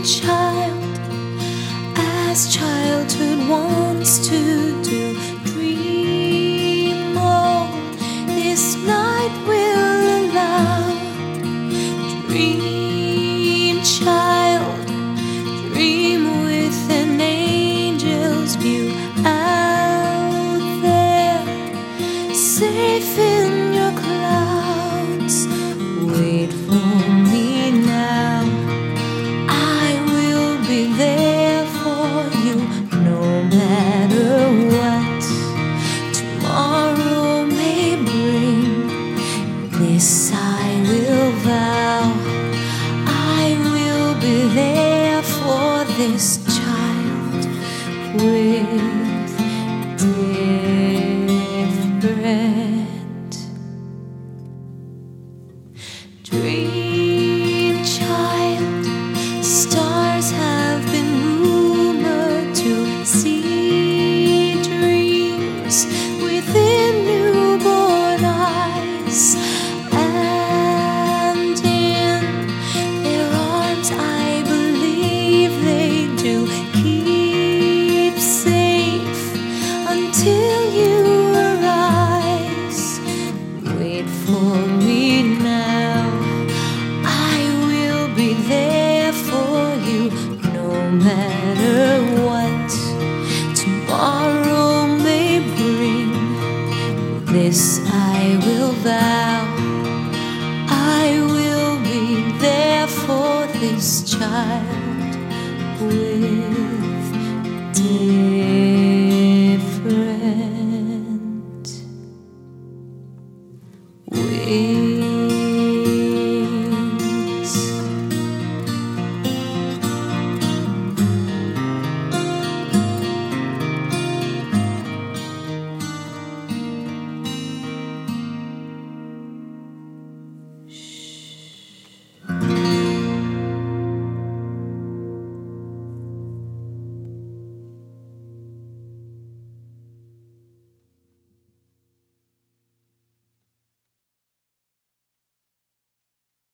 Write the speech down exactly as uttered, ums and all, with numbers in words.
child, as childhood wants to do. Dream on, this night will allow. Dream, child, dream with an angel's view out there, safe in your clouds. Wait for me now, I will be there for you, no matter what tomorrow may bring. This I will vow, I will be there for this child with different dream, child. Stars have been rumored to see dreams within newborn eyes, and in their arms I believe they do keep safe until you arise. Wait for me now, I will be there for you, no matter what tomorrow may bring. This I will vow, I will be there for this child with different wings.